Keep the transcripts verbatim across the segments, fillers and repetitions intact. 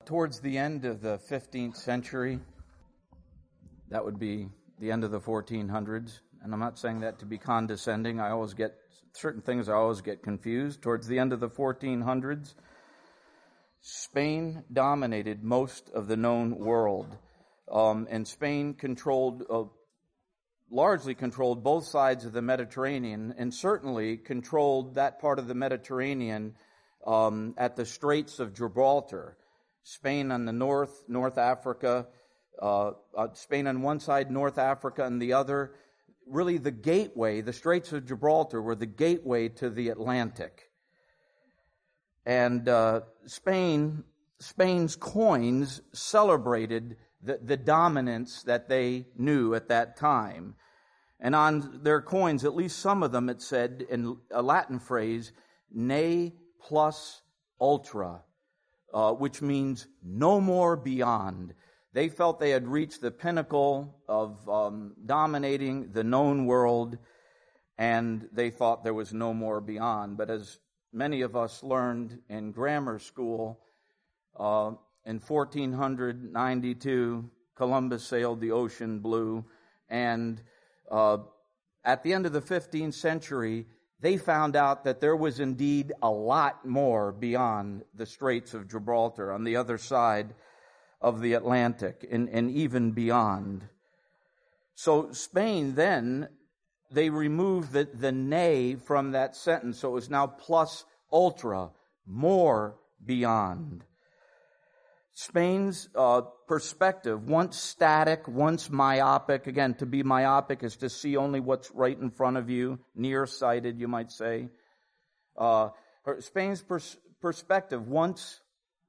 towards the end of the fifteenth century, that would be the end of the fourteen hundreds, and I'm not saying that to be condescending. I always get, certain things I always get confused. Towards the end of the fourteen hundreds, Spain dominated most of the known world, um, and Spain controlled, uh, largely controlled both sides of the Mediterranean, and certainly controlled that part of the Mediterranean um, at the Straits of Gibraltar. Spain on the north, North Africa, uh, uh, Spain on one side, North Africa on the other. Really the gateway, the Straits of Gibraltar were the gateway to the Atlantic. And uh, Spain, Spain's coins celebrated the, the dominance that they knew at that time. And on their coins, at least some of them, it said in a Latin phrase, ne plus ultra, uh, which means no more beyond. They felt they had reached the pinnacle of um, dominating the known world, and they thought there was no more beyond. But as many of us learned in grammar school, uh, in fourteen ninety-two, Columbus sailed the ocean blue, and uh, at the end of the fifteenth century, they found out that there was indeed a lot more beyond the Straits of Gibraltar, on the other side of the Atlantic, and, and even beyond. So Spain then, they removed the, the ne from that sentence, so it was now plus ultra, more beyond. Spain's uh, perspective, once static, once myopic. Again, to be myopic is to see only what's right in front of you, nearsighted, you might say. Uh, Spain's pers- perspective, once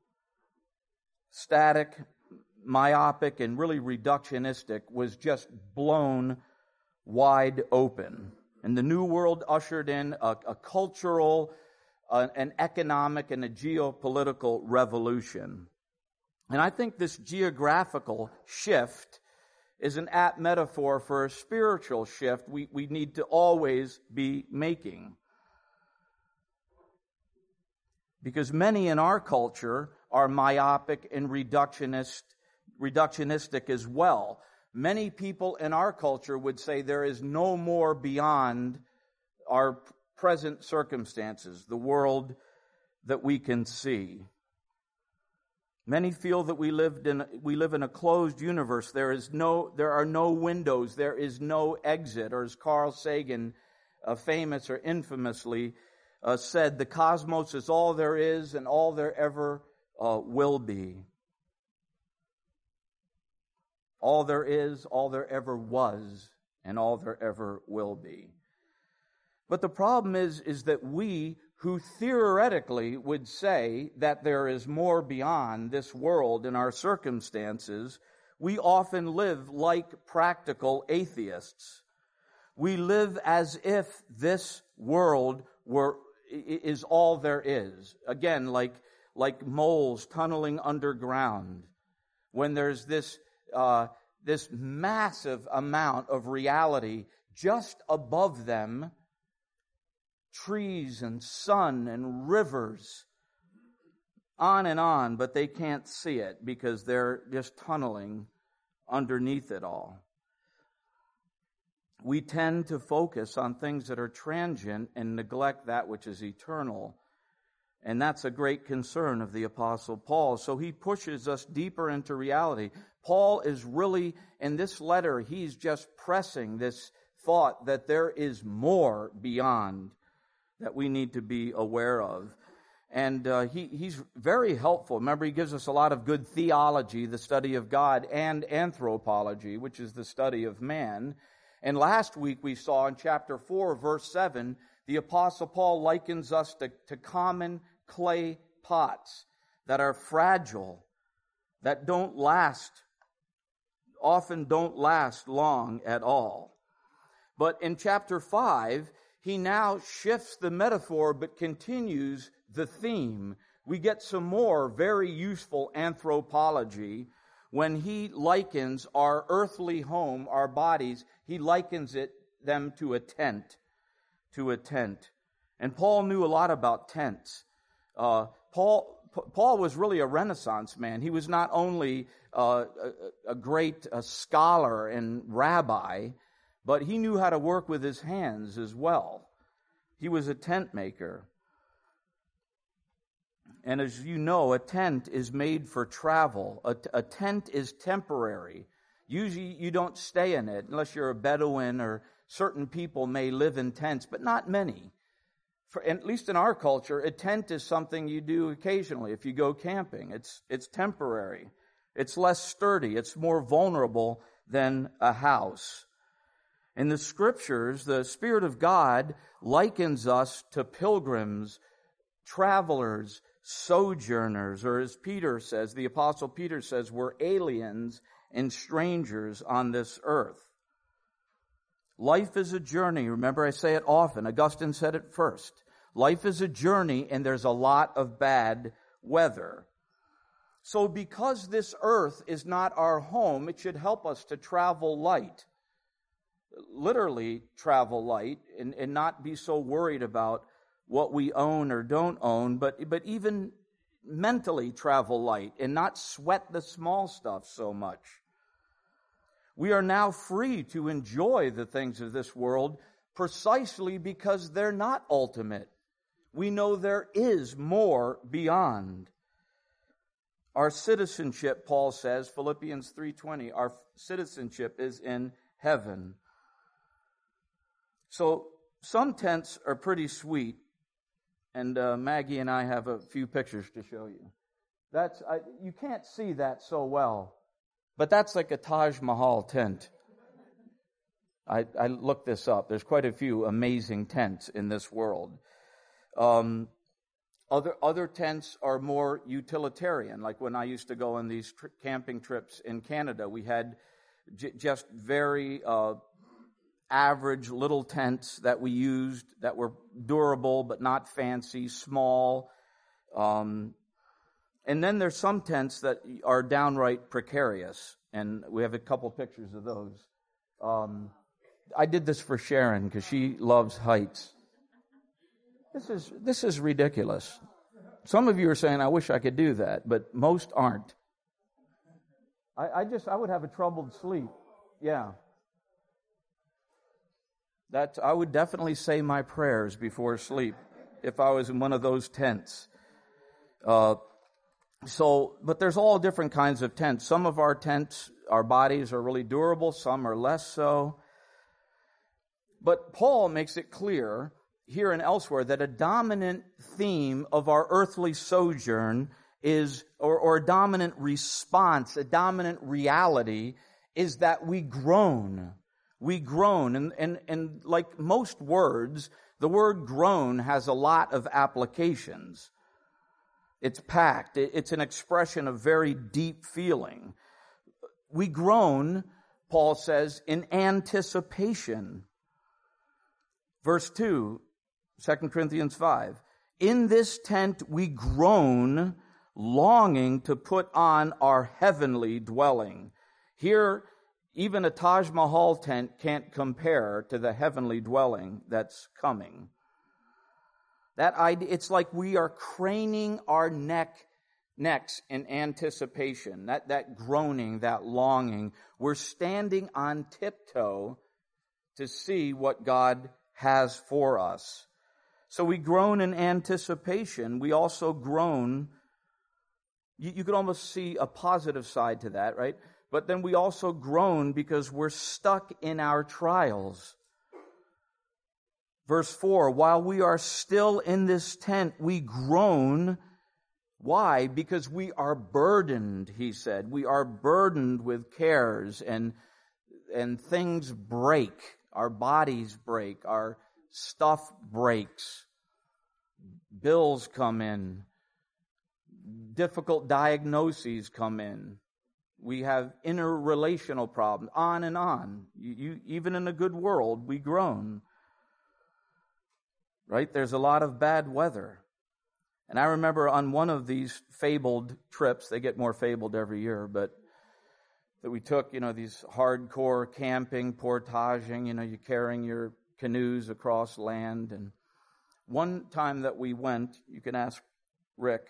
static, myopic, and really reductionistic, was just blown wide open. And the New World ushered in a, a cultural, uh, an economic, and a geopolitical revolution. And I think this geographical shift is an apt metaphor for a spiritual shift we, we need to always be making. Because many in our culture are myopic and reductionist, reductionistic as well. Many people in our culture would say there is no more beyond our present circumstances, the world that we can see. Many feel that we lived in we live in a closed universe. There is no there are no windows, there is no exit, or as Carl Sagan, uh, famous or infamously uh, said, the cosmos is all there is and all there ever uh, will be. All there is, all there ever was, and all there ever will be. But the problem is, is that we, who theoretically would say that there is more beyond this world in our circumstances, we often live like practical atheists. We live as if this world were is all there is. Again, like like moles tunneling underground, when there's this uh, this massive amount of reality just above them. Trees and sun and rivers, on and on, but they can't see it because they're just tunneling underneath it all. We tend to focus on things that are transient and neglect that which is eternal. And that's a great concern of the Apostle Paul. So he pushes us deeper into reality. Paul is really, in this letter, he's just pressing this thought that there is more beyond that we need to be aware of. And uh, he, he's very helpful. Remember, he gives us a lot of good theology, the study of God, and anthropology, which is the study of man. And last week we saw in chapter four, verse seven, the Apostle Paul likens us to, to common clay pots that are fragile, that don't last, often don't last long at all. But in chapter five, he now shifts the metaphor but continues the theme. We get some more very useful anthropology when he likens our earthly home, our bodies, he likens it them to a tent, to a tent. And Paul knew a lot about tents. Uh, Paul Paul was really a Renaissance man. He was not only uh, a, a great uh, scholar and rabbi, but he knew how to work with his hands as well. He was a tent maker. And as you know, a tent is made for travel. A, a tent is temporary. Usually you don't stay in it unless you're a Bedouin, or certain people may live in tents, but not many. For, at least in our culture, a tent is something you do occasionally if you go camping. It's, it's temporary. It's less sturdy. It's more vulnerable than a house. In the Scriptures, the Spirit of God likens us to pilgrims, travelers, sojourners, or as Peter says, the Apostle Peter says, we're aliens and strangers on this earth. Life is a journey. Remember, I say it often. Augustine said it first. Life is a journey, and there's a lot of bad weather. So because this earth is not our home, it should help us to travel light. Literally travel light, and, and not be so worried about what we own or don't own, but, but even mentally travel light and not sweat the small stuff so much. We are now free to enjoy the things of this world precisely because they're not ultimate. We know there is more beyond. Our citizenship, Paul says, Philippians three twenty, our citizenship is in heaven. So some tents are pretty sweet, and uh, Maggie and I have a few pictures to show you. That's I, you can't see that so well. But that's like a Taj Mahal tent. I, I looked this up. There's quite a few amazing tents in this world. Um, other other tents are more utilitarian. Like when I used to go on these tri- camping trips in Canada, we had j- just very uh, average little tents that we used that were durable but not fancy, small. Um And then there's some tents that are downright precarious, and we have a couple pictures of those. Um, I did this for Sharon because she loves heights. This is this is ridiculous. Some of you are saying, "I wish I could do that," but most aren't. I, I just I would have a troubled sleep. Yeah, that I would definitely say my prayers before sleep if I was in one of those tents. Uh, So, but there's all different kinds of tents. Some of our tents, our bodies are really durable, some are less so. But Paul makes it clear here and elsewhere that a dominant theme of our earthly sojourn is, or, or a dominant response, a dominant reality is that we groan. We groan. And, and, and like most words, the word groan has a lot of applications. It's packed. It's an expression of very deep feeling. We groan, Paul says, in anticipation. Verse two, Second Corinthians five. In this tent we groan, longing to put on our heavenly dwelling. Here, even a Taj Mahal tent can't compare to the heavenly dwelling that's coming. That idea, it's like we are craning our neck, necks in anticipation. That, that groaning, that longing. We're standing on tiptoe to see what God has for us. So we groan in anticipation. We also groan. You, you could almost see a positive side to that, right? But then we also groan because we're stuck in our trials. Verse four, while we are still in this tent, we groan. Why? Because we are burdened, he said. We are burdened with cares, and, and things break. Our bodies break. Our stuff breaks. Bills come in. Difficult diagnoses come in. We have interrelational problems, on and on. You, you, even in a good world, we groan. Right? There's a lot of bad weather. And I remember on one of these fabled trips, they get more fabled every year, but that we took, you know, these hardcore camping, portaging, you know, you're carrying your canoes across land. And one time that we went, you can ask Rick,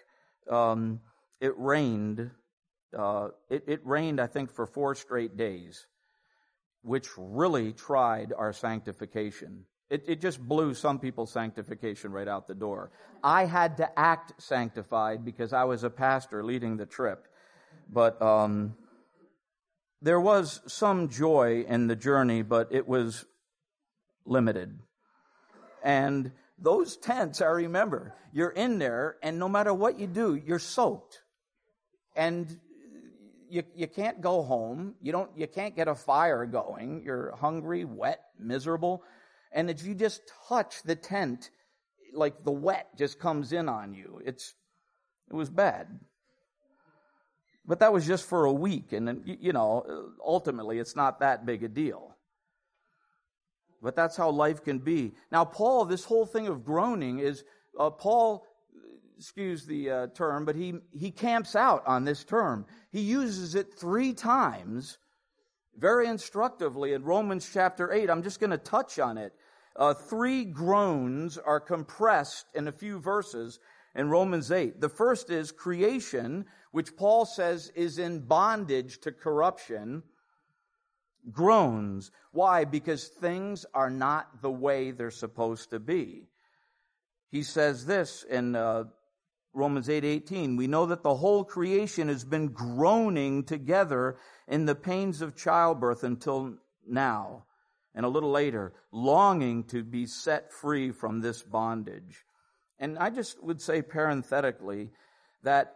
um, it rained. Uh, it, it rained, I think, for four straight days, which really tried our sanctification. It, it just blew some people's sanctification right out the door. I had to act sanctified because I was a pastor leading the trip. But um, there was some joy in the journey, but it was limited. And those tents, I remember, you're in there, and no matter what you do, you're soaked. And you you can't go home. You don't. You can't get a fire going. You're hungry, wet, miserable. And if you just touch the tent, like the wet just comes in on you. It's it was bad. But that was just for a week, and you know, ultimately, it's not that big a deal. But that's how life can be. Now, Paul, this whole thing of groaning is uh, Paul. Excuse the uh, term, but he he camps out on this term. He uses it three times, very instructively in Romans chapter eight. I'm just going to touch on it. Uh, three groans are compressed in a few verses in Romans eight. The first is creation, which Paul says is in bondage to corruption. Groans. Why? Because things are not the way they're supposed to be. He says this in uh, Romans eight eighteen, we know that the whole creation has been groaning together in the pains of childbirth until now, and a little later, longing to be set free from this bondage. And I just would say parenthetically that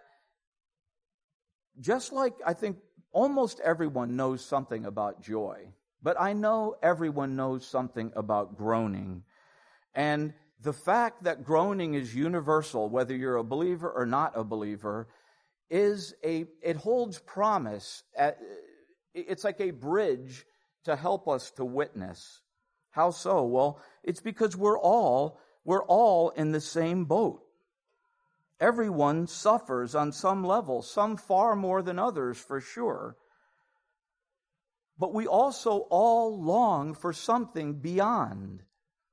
just like I think almost everyone knows something about joy, but I know everyone knows something about groaning. And the fact that groaning is universal, whether you're a believer or not a believer, is a, it holds promise. At, it's like a bridge to help us to witness. How so? Well, it's because we're all, we're all in the same boat. Everyone suffers on some level, some far more than others for sure. But we also all long for something beyond.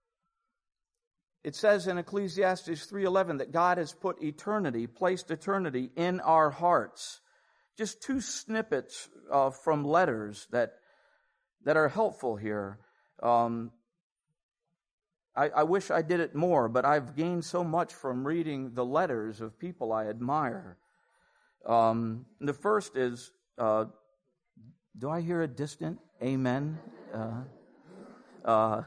It says in Ecclesiastes three eleven that God has put eternity, placed eternity in our hearts. Just two snippets uh, from letters that that are helpful here. Um, I, I wish I did it more, but I've gained so much from reading the letters of people I admire. Um, the first is, uh, do I hear a distant amen? Uh, uh,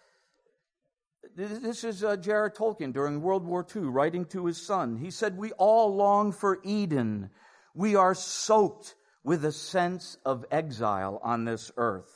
This is uh, Jared Tolkien during World War Two, writing to his son. He said, we all long for Eden. We are soaked with a sense of exile on this earth.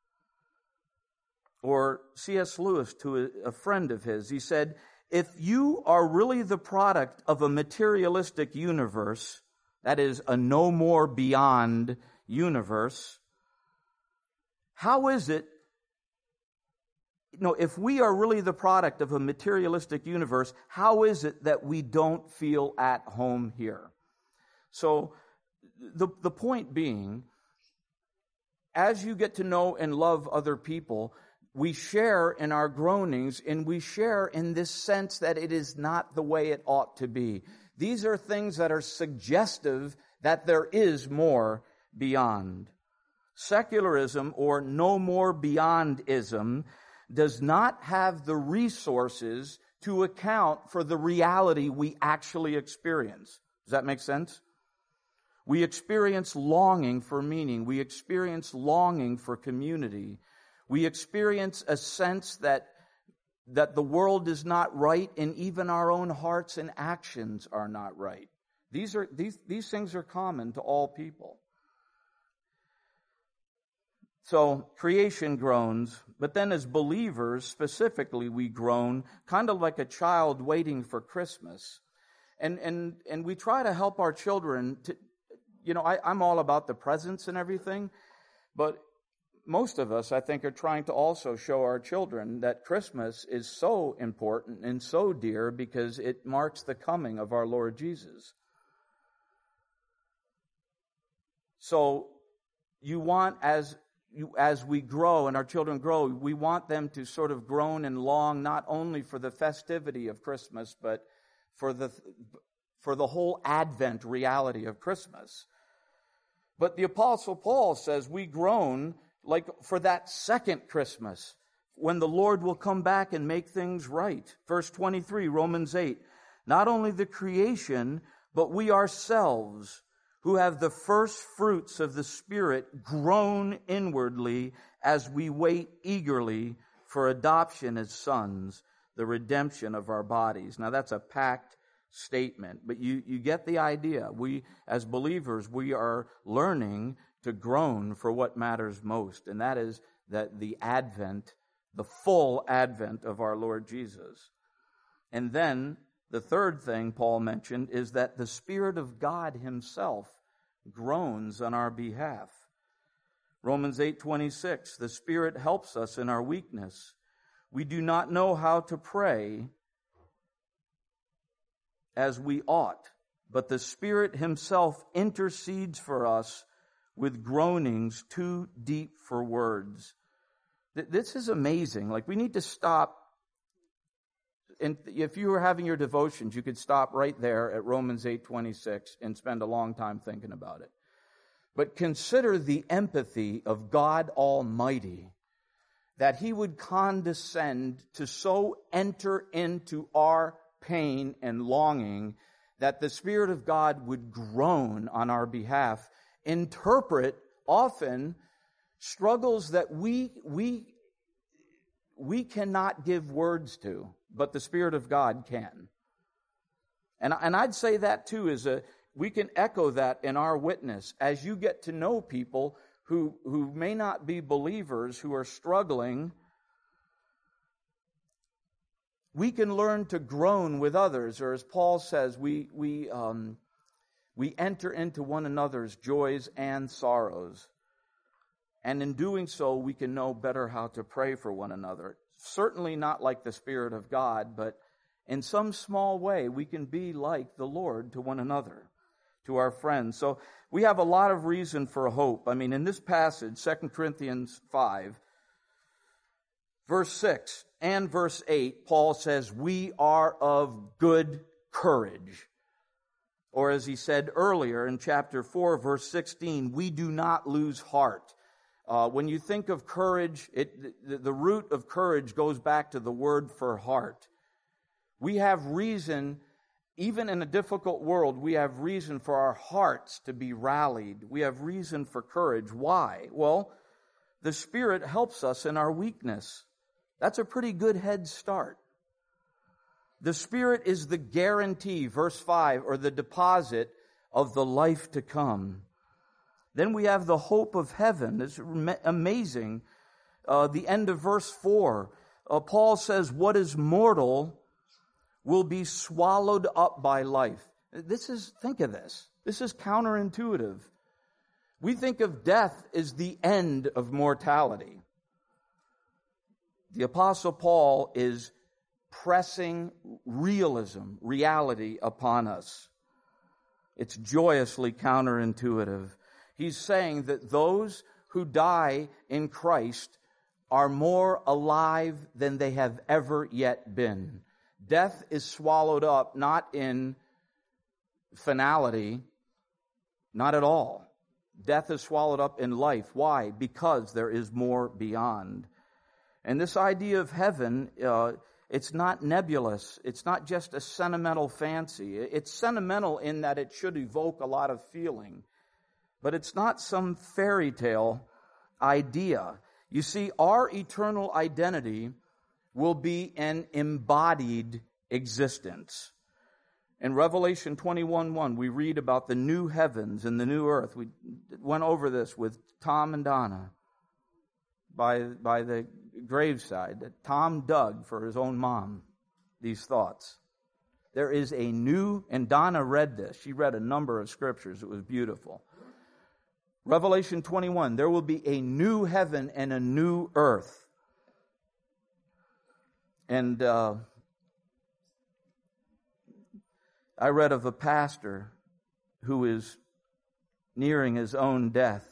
Or C S Lewis, to a, a friend of his, he said, if you are really the product of a materialistic universe, that is, a no more beyond universe, how is it You know, if we are really the product of a materialistic universe, how is it that we don't feel at home here? So the, the point being, as you get to know and love other people, we share in our groanings and we share in this sense that it is not the way it ought to be. These are things that are suggestive that there is more beyond. Secularism, or no more beyondism, does not have the resources to account for the reality we actually experience. Does that make sense? We experience longing for meaning. We experience longing for community. We experience a sense that, that the world is not right, and even our own hearts and actions are not right. These are, these, these things are common to all people. So creation groans, but then as believers, specifically, we groan, kind of like a child waiting for Christmas. And and and we try to help our children to, you know, I, I'm all about the presents and everything, but most of us, I think, are trying to also show our children that Christmas is so important and so dear because it marks the coming of our Lord Jesus. So you want, as You, as we grow and our children grow, we want them to sort of groan and long not only for the festivity of Christmas, but for the for the whole Advent reality of Christmas. But the Apostle Paul says we groan like for that second Christmas, when the Lord will come back and make things right. Verse twenty-three, Romans eight. Not only the creation, but we ourselves, who have the first fruits of the Spirit, groan inwardly as we wait eagerly for adoption as sons, the redemption of our bodies. Now that's a packed statement, but you, you get the idea. We, as believers, we are learning to groan for what matters most, and that is that the advent, the full advent of our Lord Jesus. And then the third thing Paul mentioned is that the Spirit of God himself groans on our behalf. Romans eight twenty-six, the Spirit helps us in our weakness. We do not know how to pray as we ought, but the Spirit himself intercedes for us with groanings too deep for words. This is amazing. Like, we need to stop. And if you were having your devotions, you could stop right there at Romans eight twenty-six and spend a long time thinking about it. But consider the empathy of God Almighty, that he would condescend to so enter into our pain and longing that the Spirit of God would groan on our behalf, interpret often struggles that we we we cannot give words to, but the Spirit of God can. And and I'd say that too is a we can echo that in our witness as you get to know people who who may not be believers, who are struggling. We can learn to groan with others, or as Paul says, we we um, we enter into one another's joys and sorrows. And in doing so, we can know better how to pray for one another. Certainly not like the Spirit of God, but in some small way, we can be like the Lord to one another, to our friends. So we have a lot of reason for hope. I mean, in this passage, Second Corinthians five, verse six and verse eight, Paul says, we are of good courage. Or as he said earlier in chapter four, verse sixteen, we do not lose heart. Uh, when you think of courage, it, the, the root of courage goes back to the word for heart. We have reason, even in a difficult world, we have reason for our hearts to be rallied. We have reason for courage. Why? Well, the Spirit helps us in our weakness. That's a pretty good head start. The Spirit is the guarantee, verse five, or the deposit of the life to come. Then we have the hope of heaven. It's amazing. Uh, the end of verse four, uh, Paul says, what is mortal will be swallowed up by life. This is, think of this. This is counterintuitive. We think of death as the end of mortality. The Apostle Paul is pressing realism, reality upon us. It's joyously counterintuitive. He's saying that those who die in Christ are more alive than they have ever yet been. Death is swallowed up not in finality, not at all. Death is swallowed up in life. Why? Because there is more beyond. And this idea of heaven, uh, it's not nebulous. It's not just a sentimental fancy. It's sentimental in that it should evoke a lot of feeling. But it's not some fairy tale idea. You see, our eternal identity will be an embodied existence. In Revelation twenty-one one, we read about the new heavens and the new earth. We went over this with Tom and Donna by, by the graveside. Tom dug for his own mom these thoughts. There is a new, and Donna read this. She read a number of scriptures. It was beautiful. Revelation twenty-one, there will be a new heaven and a new earth. And uh, I read of a pastor who is nearing his own death.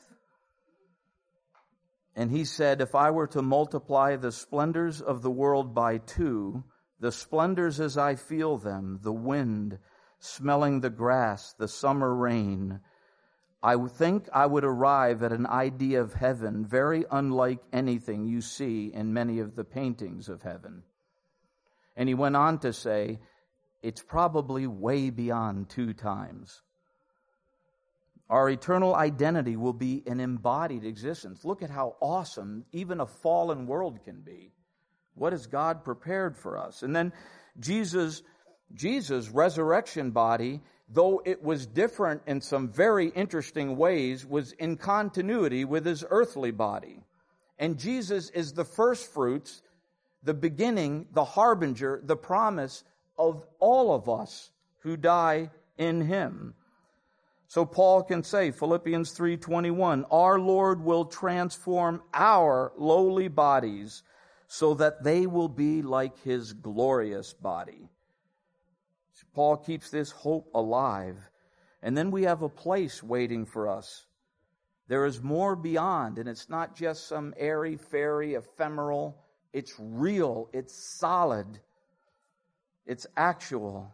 And he said, if I were to multiply the splendors of the world by two, the splendors as I feel them, the wind, smelling the grass, the summer rain, I think I would arrive at an idea of heaven very unlike anything you see in many of the paintings of heaven. And he went on to say, it's probably way beyond two times. Our eternal identity will be an embodied existence. Look at how awesome even a fallen world can be. What has God prepared for us? And then Jesus, Jesus' resurrection body, though it was different in some very interesting ways, was in continuity with his earthly body. And Jesus is the first fruits, the beginning, the harbinger, the promise of all of us who die in him. So Paul can say, Philippians three twenty-one, our Lord will transform our lowly bodies so that they will be like his glorious body. Paul keeps this hope alive. And then we have a place waiting for us. There is more beyond, and it's not just some airy-fairy, ephemeral. It's real. It's solid. It's actual.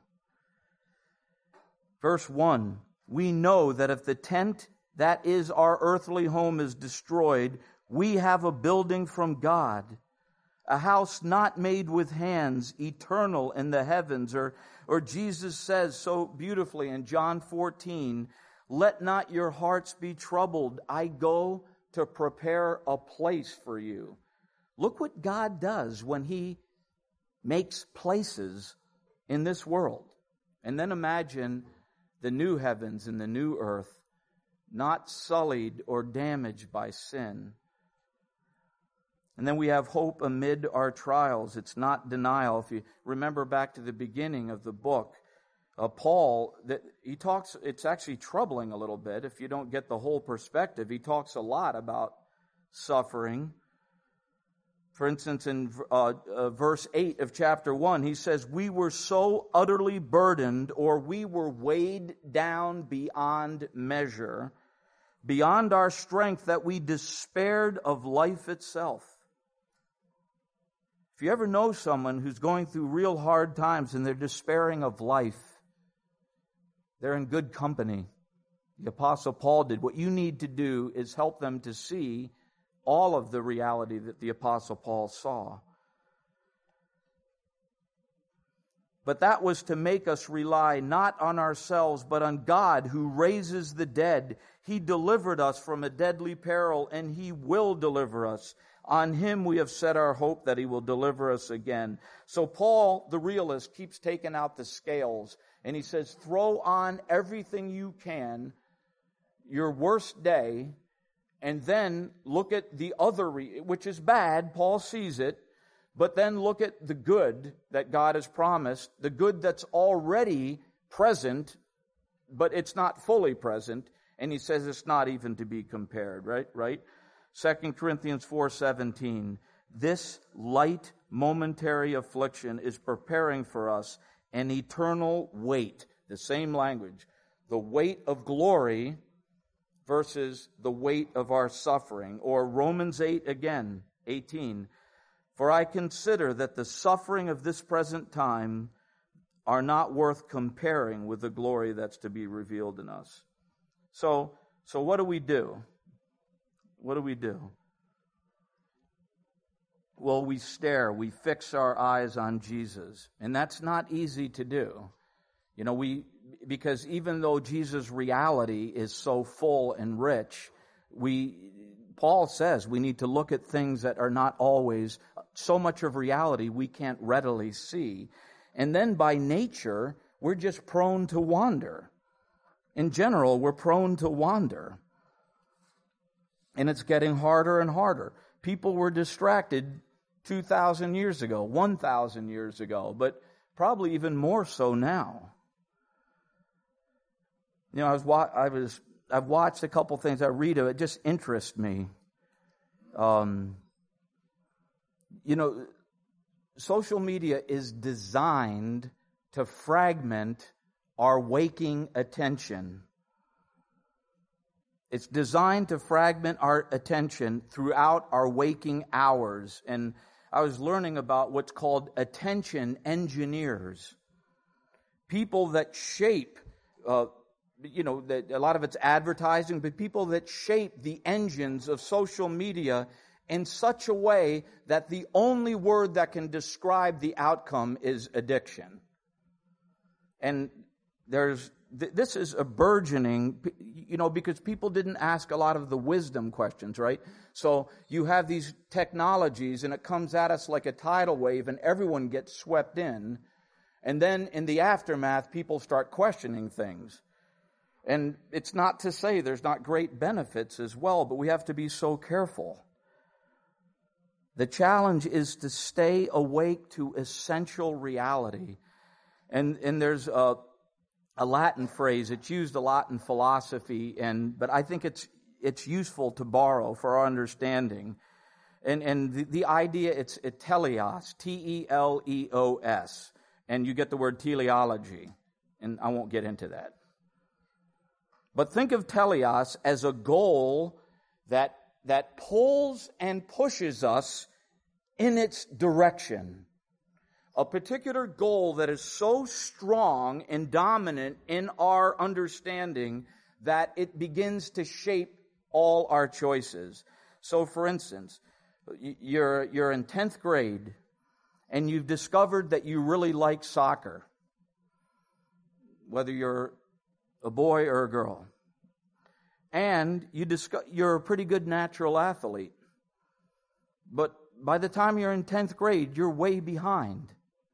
Verse one, we know that if the tent that is our earthly home is destroyed, we have a building from God, a house not made with hands, eternal in the heavens. Or, or Jesus says so beautifully in John fourteen, let not your hearts be troubled. I go to prepare a place for you. Look what God does when he makes places in this world. And then imagine the new heavens and the new earth, not sullied or damaged by sin. And then we have hope amid our trials. It's not denial. If you remember back to the beginning of the book, uh, Paul, that he talks, it's actually troubling a little bit if you don't get the whole perspective. He talks a lot about suffering. For instance, in uh, uh, verse eight of chapter one, he says, we were so utterly burdened, or we were weighed down beyond measure, beyond our strength, that we despaired of life itself. If you ever know someone who's going through real hard times and they're despairing of life, they're in good company. The Apostle Paul did. What you need to do is help them to see all of the reality that the Apostle Paul saw. But that was to make us rely not on ourselves, but on God who raises the dead. He delivered us from a deadly peril, and he will deliver us. On him we have set our hope that he will deliver us again. So Paul, the realist, keeps taking out the scales, and he says, throw on everything you can, your worst day, and then look at the other, re- which is bad, Paul sees it, but then look at the good that God has promised, the good that's already present, but it's not fully present, and he says it's not even to be compared, right? Right? Second Corinthians four seventeen, this light momentary affliction is preparing for us an eternal weight, the same language, the weight of glory versus the weight of our suffering. Or Romans eight again, eighteen. For I consider that the suffering of this present time are not worth comparing with the glory that's to be revealed in us. So, so what do we do? What do we do? Well, we stare, we fix our eyes on Jesus. And that's not easy to do. You know, we, because even though Jesus' reality is so full and rich, we, Paul says we need to look at things that are not always, so much of reality we can't readily see. And then by nature, we're just prone to wander. In general, we're prone to wander. And it's getting harder and harder. People were distracted two thousand years ago, one thousand years ago, but probably even more so now. You know, I was, I was, I've watched a couple things I read of it, just interest me. Um, you know, social media is designed to fragment our waking attention. It's designed to fragment our attention throughout our waking hours. And I was learning about what's called attention engineers. people that shape, uh, you know, the, a lot of it's advertising, but people that shape the engines of social media in such a way that the only word that can describe the outcome is addiction. And there's this is a burgeoning, you know, because people didn't ask a lot of the wisdom questions, right? So you have these technologies and it comes at us like a tidal wave and everyone gets swept in. And then in the aftermath, people start questioning things. And it's not to say there's not great benefits as well, but we have to be so careful. The challenge is to stay awake to essential reality. And, and there's a, a Latin phrase, it's used a lot in philosophy, and but I think it's it's useful to borrow for our understanding. And and the, the idea, it's it teleos, T E L E O S, and you get the word teleology, and I won't get into that. But think of teleos as a goal that that pulls and pushes us in its direction. A particular goal that is so strong and dominant in our understanding that it begins to shape all our choices. So, for instance, you're you're in tenth grade and you've discovered that you really like soccer, whether you're a boy or a girl. And you discover you're a pretty good natural athlete. But by the time you're in tenth grade, you're way behind.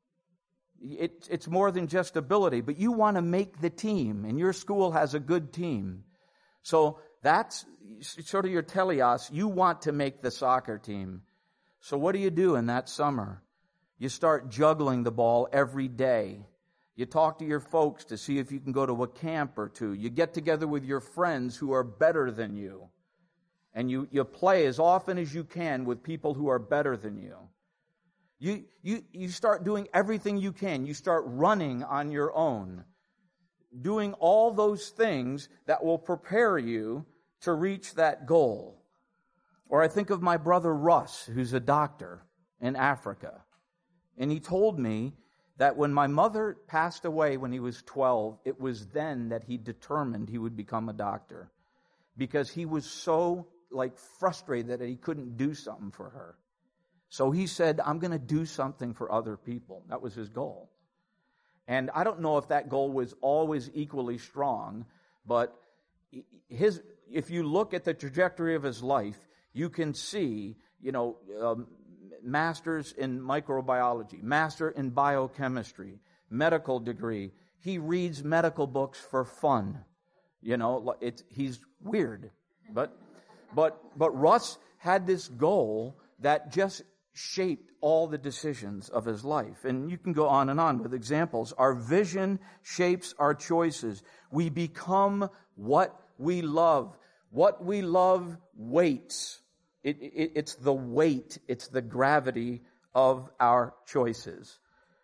It, it's more than just ability, but you want to make the team, and your school has a good team. So that's sort of your teleos. You want to make the soccer team. So what do you do in that summer? You start juggling the ball every day. You talk to your folks to see if you can go to a camp or two. You get together with your friends who are better than you. And you, you play as often as you can with people who are better than you. You, you, you start doing everything you can. You start running on your own. Doing all those things that will prepare you to reach that goal. Or I think of my brother Russ, who's a doctor in Africa. And he told me that when my mother passed away when he was twelve, it was then that he determined he would become a doctor. Because he was so like frustrated that he couldn't do something for her. So he said, I'm going to do something for other people. That was his goal. And I don't know if that goal was always equally strong, but his, if you look at the trajectory of his life, you can see, you know, um, masters in microbiology, master in biochemistry, medical degree. He reads medical books for fun. You know, it's, he's weird. But, but, but Russ had this goal that just shaped all the decisions of his life. And you can go on and on with examples. Our vision shapes our choices. We become what we love. What we love weights. It, it, it's the weight, it's the gravity of our choices.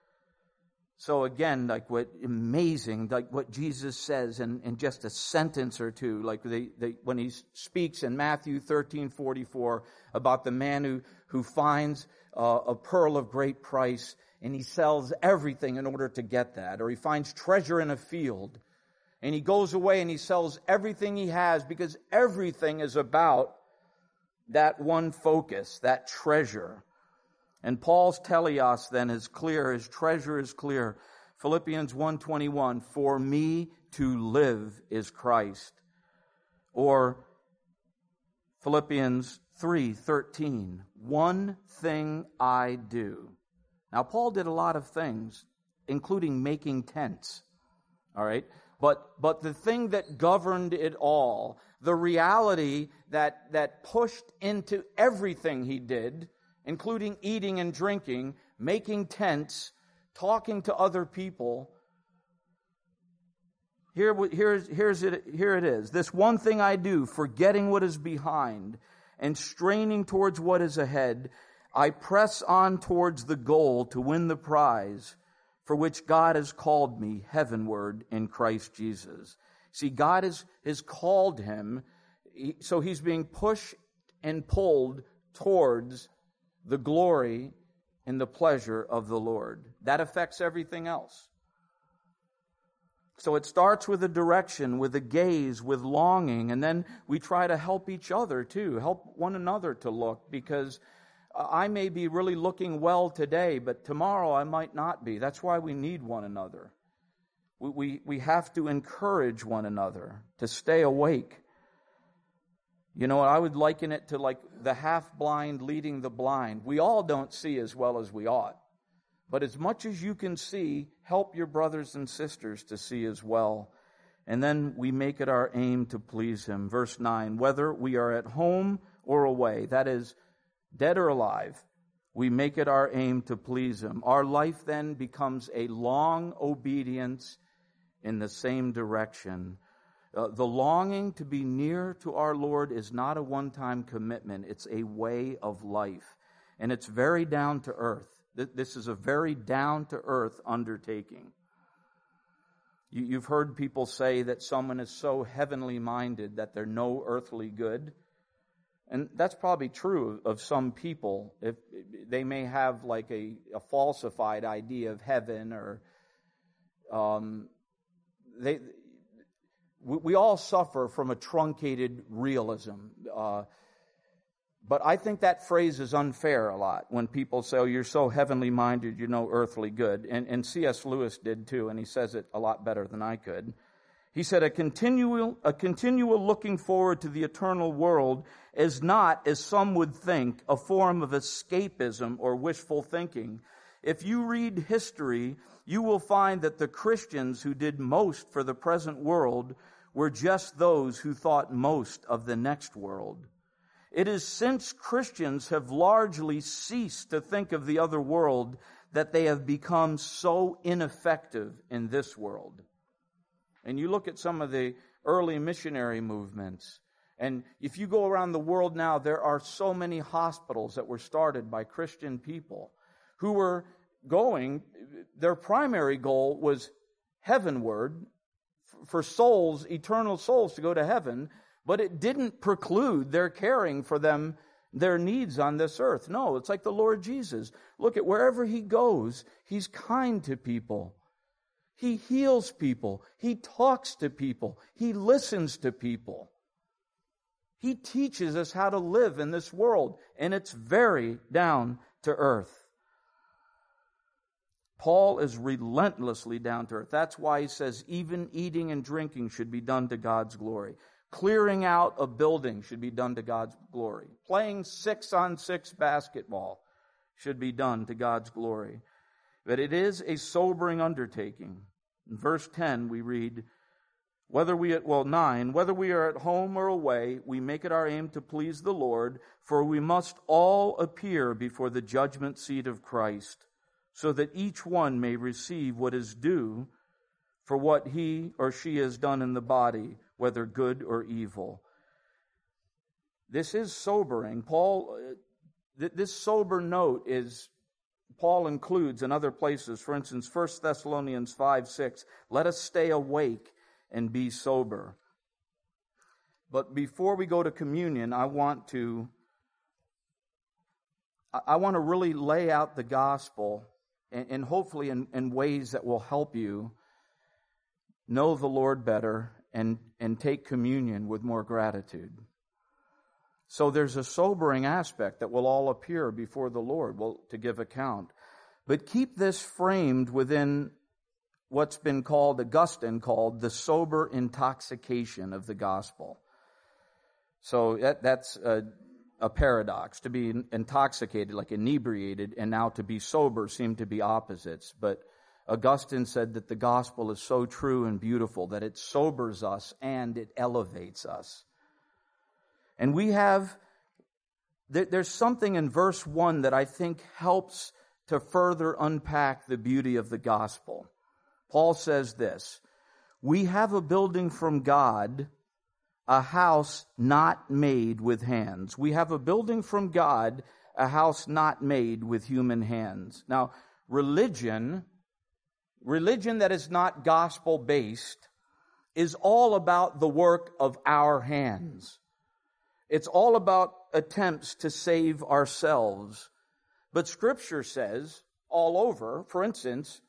So again, like what amazing, like what Jesus says in, in just a sentence or two, like they, they, when he speaks in Matthew thirteen forty-four about the man who, who finds uh, a pearl of great price and he sells everything in order to get that. Or he finds treasure in a field and he goes away and he sells everything he has because everything is about that one focus, that treasure. And Paul's teleos then is clear, his treasure is clear. Philippians one twenty-one, for me to live is Christ. Or Philippians three thirteen, one thing I do. Now Paul did a lot of things, including making tents. All right? But but the thing that governed it all, the reality that that pushed into everything he did, including eating and drinking, making tents, talking to other people. Here, here's, here's it, here it is. This one thing I do, forgetting what is behind and straining towards what is ahead, I press on towards the goal to win the prize for which God has called me heavenward in Christ Jesus. See, God has, has called him, so he's being pushed and pulled towards the glory and the pleasure of the Lord. That affects everything else. So it starts with a direction, with a gaze, with longing, and then we try to help each other too, help one another to look, because I may be really looking well today, but tomorrow I might not be. That's why we need one another. We, we, we have to encourage one another to stay awake. You know, I would liken it to like the half-blind leading the blind. We all don't see as well as we ought. But as much as you can see, help your brothers and sisters to see as well. And then we make it our aim to please Him. Verse nine, whether we are at home or away, that is, dead or alive, we make it our aim to please Him. Our life then becomes a long obedience in the same direction. Uh, the longing to be near to our Lord is not a one-time commitment. It's a way of life. And it's very down to earth. This is a very down-to-earth undertaking. You've heard people say that someone is so heavenly minded that they're no earthly good. And that's probably true of some people. If they may have like a, a falsified idea of heaven, or um, they. We, we all suffer from a truncated realism. Uh, But I think that phrase is unfair a lot when people say, oh, you're so heavenly minded, you're no earthly good. And, and C S Lewis did too, and he says it a lot better than I could. He said, a continual, a continual looking forward to the eternal world is not, as some would think, a form of escapism or wishful thinking. If you read history, you will find that the Christians who did most for the present world were just those who thought most of the next world. It is since Christians have largely ceased to think of the other world that they have become so ineffective in this world. And you look at some of the early missionary movements, and if you go around the world now, there are so many hospitals that were started by Christian people who were going, their primary goal was heavenward, for souls, eternal souls to go to heaven. But it didn't preclude their caring for them, their needs on this earth. No, it's like the Lord Jesus. Look at wherever He goes, He's kind to people. He heals people. He talks to people. He listens to people. He teaches us how to live in this world, and it's very down to earth. Paul is relentlessly down to earth. That's why he says even eating and drinking should be done to God's glory. Clearing out a building should be done to God's glory. Playing six-on-six basketball should be done to God's glory. But it is a sobering undertaking. In verse ten we read, whether we at, well, nine, whether we are at home or away, we make it our aim to please the Lord, for we must all appear before the judgment seat of Christ, so that each one may receive what is due for what he or she has done in the body, whether good or evil. This is sobering. Paul, th- this sober note is, Paul includes in other places, for instance, First Thessalonians five six, let us stay awake and be sober. But before we go to communion, I want to, I want to really lay out the gospel, and, and hopefully in, in ways that will help you know the Lord better and, and take communion with more gratitude. So there's a sobering aspect that will all appear before the Lord will, to give account. But keep this framed within what's been called, Augustine called, the sober intoxication of the gospel. So that, that's a, a paradox. To be intoxicated, like inebriated, and now to be sober seem to be opposites. But Augustine said that the gospel is so true and beautiful that it sobers us and it elevates us. And we have, there's something in verse one that I think helps to further unpack the beauty of the gospel. Paul says this, we have a building from God, a house not made with hands. We have a building from God, a house not made with human hands. Now, religion, religion that is not gospel-based, is all about the work of our hands. It's all about attempts to save ourselves. But Scripture says, all over, for instance,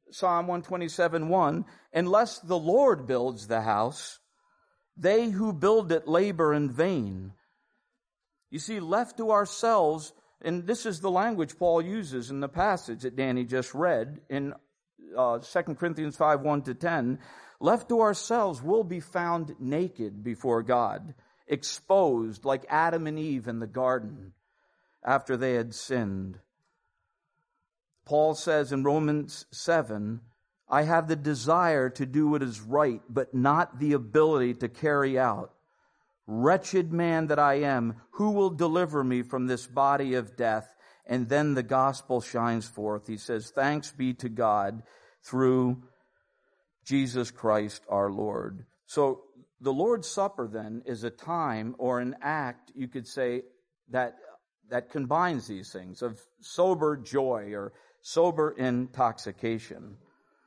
Psalm one twenty-seven, one, unless the Lord builds the house, they who build it labor in vain. You see, left to ourselves, and this is the language Paul uses in the passage that Danny just read in uh, Second Corinthians five, one to ten, left to ourselves, we'll be found naked before God, exposed like Adam and Eve in the garden after they had sinned. Paul says in Romans seven, I have the desire to do what is right, but not the ability to carry out. Wretched man that I am, who will deliver me from this body of death? And then the gospel shines forth. He says, thanks be to God through Jesus Christ our Lord. So the Lord's Supper then is a time or an act, you could say, that that combines these things of sober joy or sober intoxication.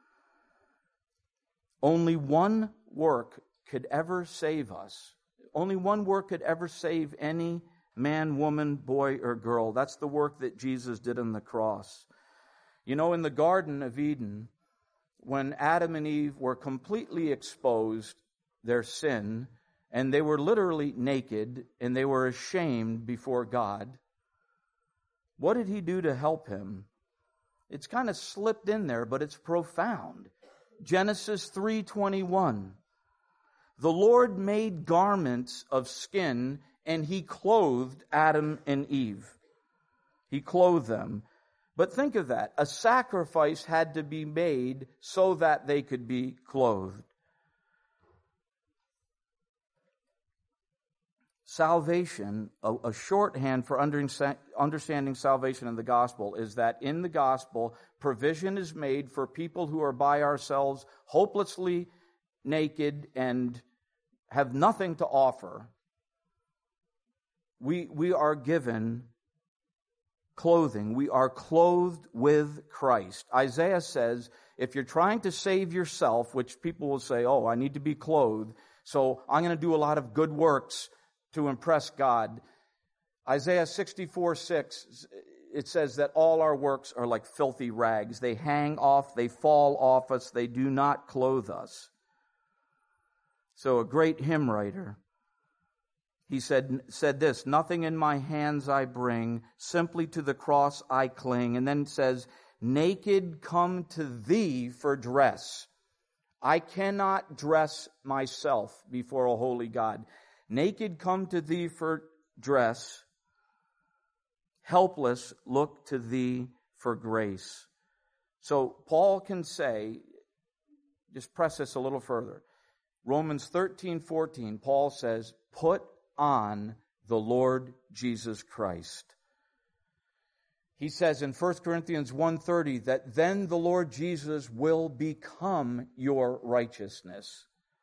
Only one work could ever save us. Only one work could ever save any man, woman, boy, or girl. That's the work that Jesus did on the cross. You know, in the Garden of Eden, when Adam and Eve were completely exposed, their sin, and they were literally naked, and they were ashamed before God, what did He do to help him? It's kind of slipped in there, but it's profound. Genesis three twenty-one. The Lord made garments of skin, and He clothed Adam and Eve. He clothed them. But think of that. A sacrifice had to be made so that they could be clothed. Salvation, a, a shorthand for understanding salvation in the gospel, is that in the gospel, provision is made for people who are by ourselves, hopelessly naked and have nothing to offer. We, we are given clothing. We are clothed with Christ. Isaiah says, if you're trying to save yourself, which people will say, oh, I need to be clothed, so I'm going to do a lot of good works to impress God. Isaiah sixty-four, six, it says that all our works are like filthy rags. They hang off, they fall off us, they do not clothe us. So a great hymn writer, he said, said this, nothing in my hands I bring, simply to the cross I cling. And then it says, naked come to Thee for dress. I cannot dress myself before a holy God. Naked come to Thee for dress. Helpless look to Thee for grace. So Paul can say, just press this a little further. Romans thirteen, fourteen, Paul says, put on the Lord Jesus Christ. He says in First Corinthians one thirty that then the Lord Jesus will become your righteousness.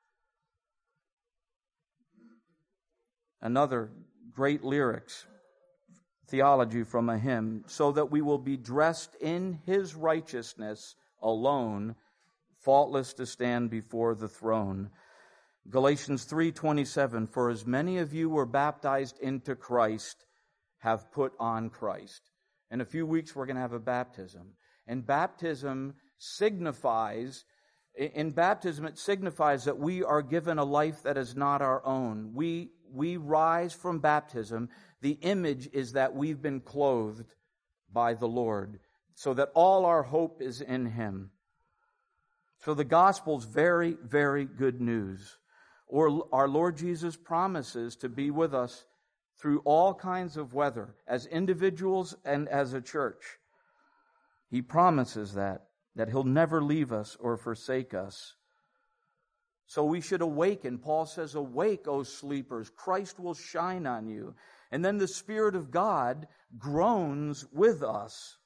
Another great lyrics, theology from a hymn, so that we will be dressed in His righteousness alone, faultless to stand before the throne. Galatians three twenty-seven, for as many of you were baptized into Christ, have put on Christ. In a few weeks we're going to have a baptism. And baptism signifies, in baptism it signifies that we are given a life that is not our own. We We rise from baptism. The image is that we've been clothed by the Lord, so that all our hope is in Him. So the gospel's very, very good news. Or our Lord Jesus promises to be with us through all kinds of weather, as individuals and as a church. He promises that, that He'll never leave us or forsake us. So we should awaken. Paul says, awake, O sleepers. Christ will shine on you. And then the Spirit of God groans with us.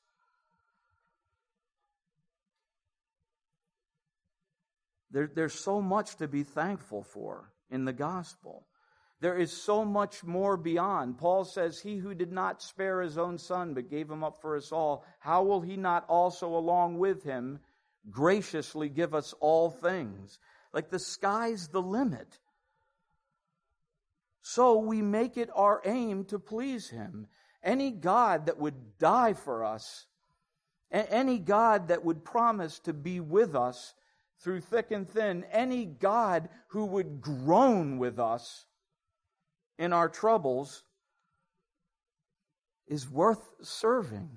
There, there's so much to be thankful for in the gospel. There is so much more beyond. Paul says, He who did not spare His own Son, but gave Him up for us all, how will He not also along with Him graciously give us all things? Like the sky's the limit. So we make it our aim to please Him. Any God that would die for us A- any God that would promise to be with us through thick and thin, any God who would groan with us in our troubles, is worth serving.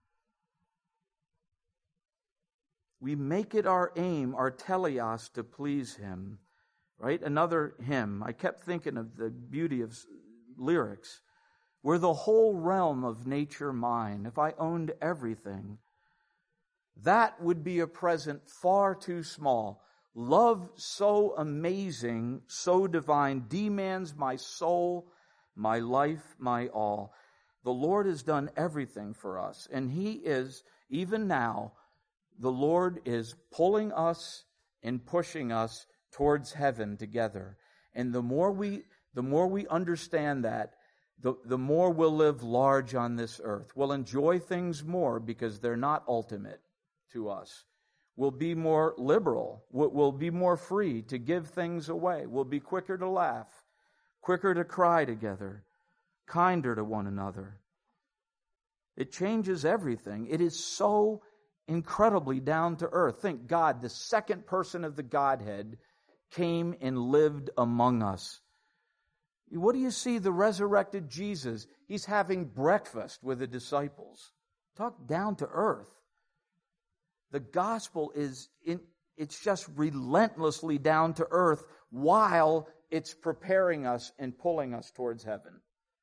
We make it our aim, our teleos, to please Him. Right? Another hymn. I kept thinking of the beauty of lyrics. Were the whole realm of nature mine, if I owned everything, that would be a present far too small. Love so amazing, so divine, demands my soul, my life, my all. The Lord has done everything for us, and He is, even now, the Lord is pulling us and pushing us towards heaven together. And the more we the more we understand that, the, the more we'll live large on this earth. We'll enjoy things more because they're not ultimate to us. We'll be more liberal. We'll, we'll be more free to give things away. We'll be quicker to laugh, quicker to cry together, kinder to one another. It changes everything. It is so incredibly down to earth. Think, God, the second person of the Godhead, came and lived among us. What do you see? The resurrected Jesus, He's having breakfast with the disciples. Talk down to earth. The gospel is, in, it's just relentlessly down to earth while it's preparing us and pulling us towards heaven.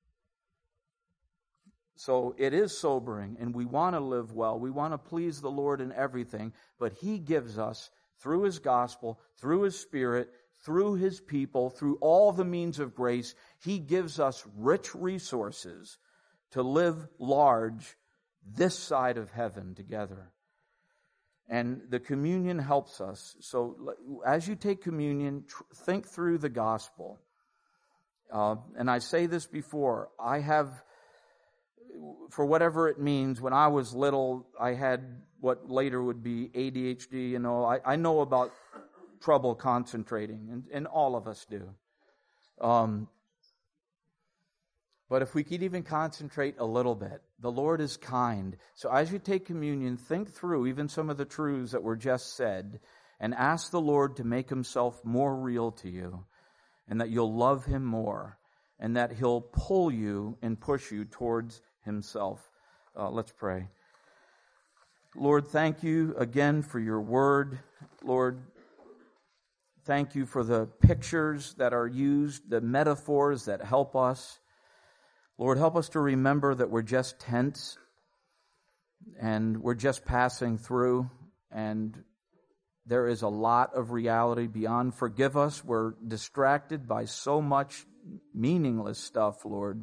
So it is sobering, and we want to live well. We want to please the Lord in everything, but He gives us, through His gospel, through His Spirit, through His people, through all the means of grace, He gives us rich resources to live large this side of heaven together. And the communion helps us. So as you take communion, tr- think through the gospel. Uh, and I say this before, I have, for whatever it means, when I was little, I had what later would be A D H D. You know, I, I know about trouble concentrating, and, and all of us do. Um, but if we could even concentrate a little bit, the Lord is kind. So as you take communion, think through even some of the truths that were just said, and ask the Lord to make Himself more real to you, and that you'll love Him more, and that He'll pull you and push you towards Himself. Uh, let's pray. Lord, thank you again for your word. Lord, thank you for the pictures that are used, the metaphors that help us. Lord, help us to remember that we're just tents and we're just passing through, and there is a lot of reality beyond. Forgive us. We're distracted by so much meaningless stuff, Lord.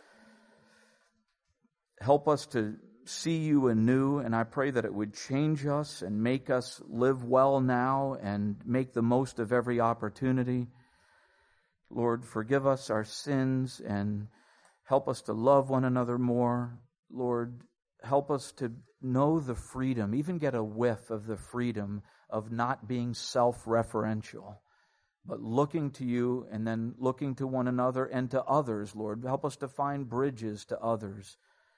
Help us to see you anew, and I pray that it would change us and make us live well now and make the most of every opportunity. Lord, forgive us our sins and help us to love one another more. Lord, help us to know the freedom, even get a whiff of the freedom of not being self-referential, but looking to you and then looking to one another and to others, Lord. Help us to find bridges to others.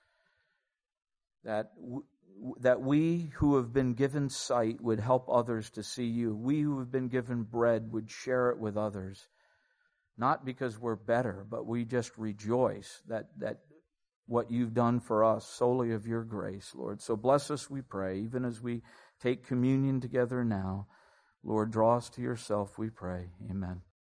That w- that we who have been given sight would help others to see you. We who have been given bread would share it with others. Not because we're better, but we just rejoice that, that what you've done for us, solely of your grace, Lord. So bless us, we pray, even as we take communion together now. Lord, draw us to yourself, we pray. Amen.